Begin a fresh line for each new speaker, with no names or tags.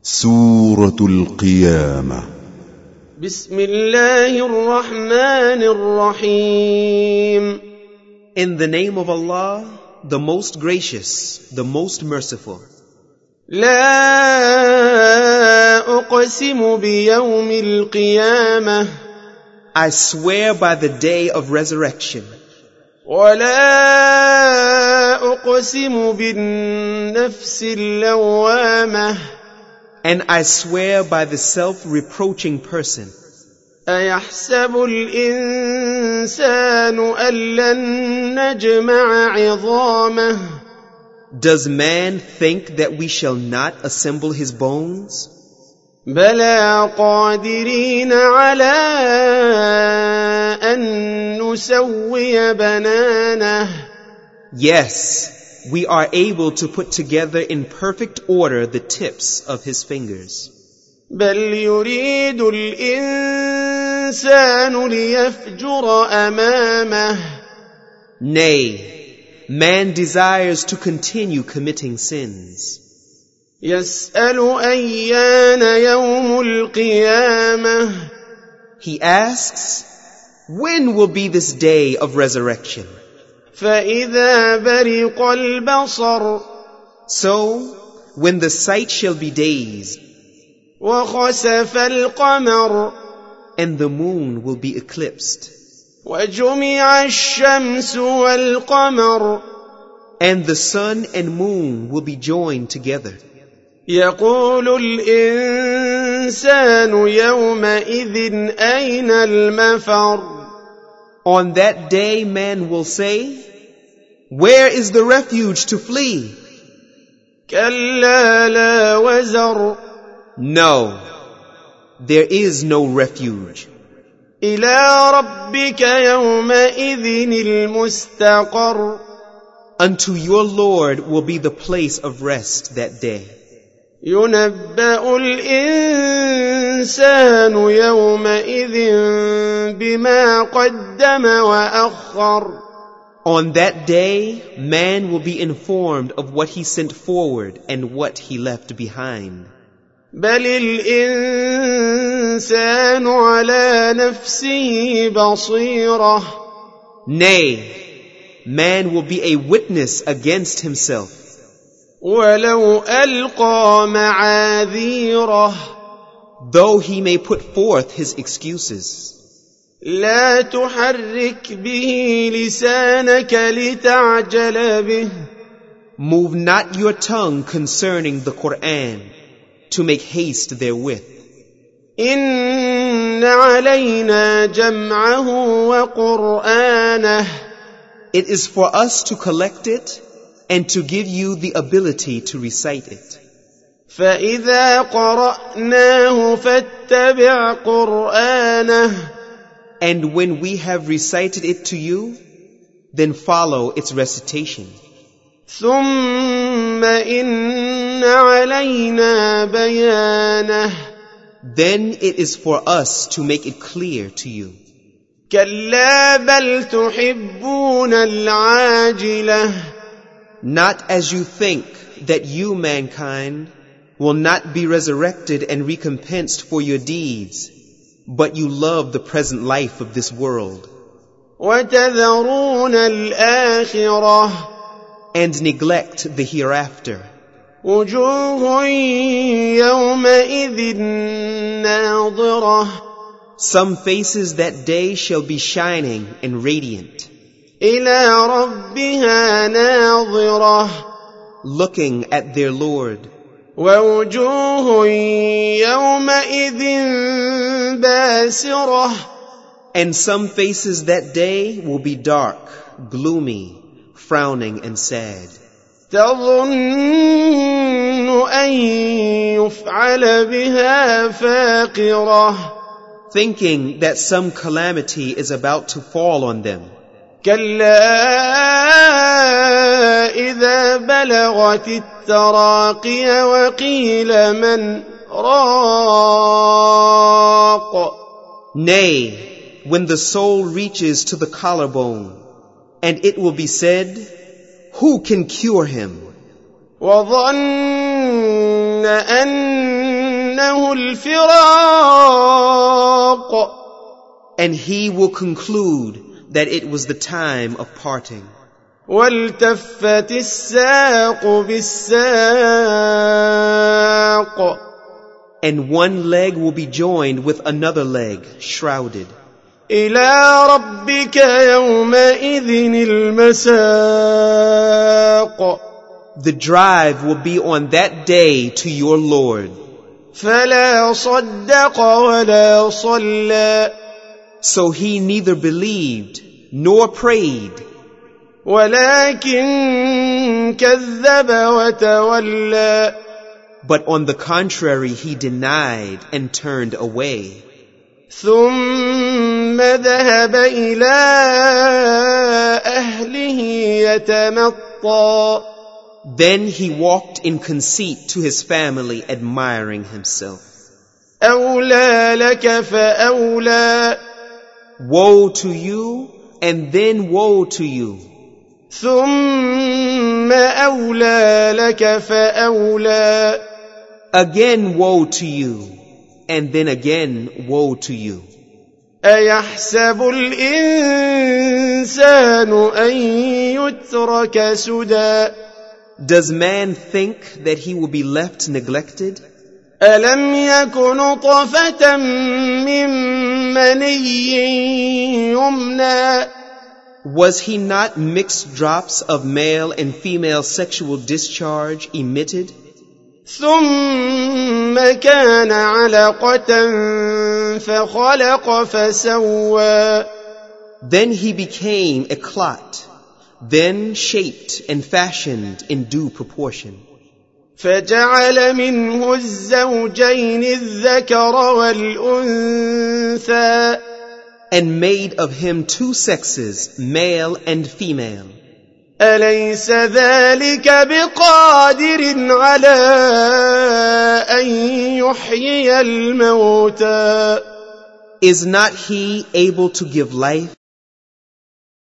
سورة القيامة.
بسم الله الرحمن الرحيم.
In the name of Allah, the most gracious, the most merciful.
لا أقسم بيوم القيامة.
I swear by the day of resurrection.
ولا أقسم بالنفس اللوامة.
And I swear by the self-reproaching person.
أيحسب الإنسان أن لن نجمع عظامه.
Does man think that we shall not assemble his bones?
بلى قادرين على أن نسوي بنانه.
Yes, we are able to put together in perfect order the tips of his fingers.
بل يريد الإنسان ليفجر أمامه.
Nay, man desires to continue committing sins.
يسأل أيان يوم القيامة.
He asks, when will be this day of resurrection?
فإذا برق البصر.
So, when the sight shall be dazed,
وخسف القمر.
and the moon will be eclipsed,
وجمع الشمس والقمر.
and the sun and moon will be joined together.
يقول الإنسان يومئذ أين المفر.
On that day man will say, where is the refuge to flee?
كلا لا وزر.
No, there is no refuge.
إلى ربك يومئذ المستقر.
Unto your Lord will be the place of rest that day.
ينبأ الإنسان يومئذ بما قدم وأخر.
On that day, man will be informed of what he sent forward and what he left behind.
بل الإنسان على نفسه بصيرة.
Nay, man will be a witness against himself.
ولو ألقى معاذيره.
Though he may put forth his excuses.
لا تحرك به لسانك لتعجل به.
Move not your tongue concerning the Quran, to make haste therewith.
إن علينا جمعه وقرآنه.
It is for us to collect it and to give you the ability to recite it.
فإذا قرأناه فاتبع قرآنه.
And when we have recited it to you, then follow its recitation.
ثم إن علينا بيانه.
Then it is for us to make it clear to you.
كلا بل تحبون العاجلة.
Not as you think that you, mankind, will not be resurrected and recompensed for your deeds, but you love the present life of this world.
وتذرون الآخرة.
And neglect the hereafter.
وجوه يومئذ ناظرة.
Some faces that day shall be shining and radiant,
إلى ربها ناظرة.
looking at their Lord.
ووجوه يومئذ باسرة.
And some faces that day will be dark, gloomy, frowning and sad.
تظن أن يفعل بها فاقرة.
Thinking that some calamity is about to fall on them.
كلا إذا بلغت التراقي وقيل من راق.
Nay, when the soul reaches to the collarbone, and it will be said, who can cure him?
وظن أن إنه الفراق.
And he will conclude that it was the time of parting.
والتفت الساق بالساق.
And one leg will be joined with another leg, shrouded.
إلى ربك يومئذ المساق.
The drive will be on that day to your Lord.
فلا صدق ولا صلى.
So he neither believed nor prayed,
ولكن كذب وتولى.
but on the contrary he denied and turned away.
ثم ذهب إلى أهله يتمطى.
Then he walked in conceit to his family, admiring himself.
أولى لك فأولى.
Woe to you, and then woe to you.
ثم أولى لك فأولى.
Again woe to you, and then again woe to you.
أيحسب الإنسان أن يترك سدى.
Does man think that he will be left neglected?
ألم يك نطفة من مني يمنى.
Was he not mixed drops of male and female sexual discharge emitted?
ثم كان علقة فخلق فسوى.
Then he became a clot, then shaped and fashioned in due proportion.
فجعل منه الزوجين الذكر والأنثى.
And made of him two sexes, male and female.
أليس ذلك بقادر على أن يحيي الموتى.
Is not he able to give life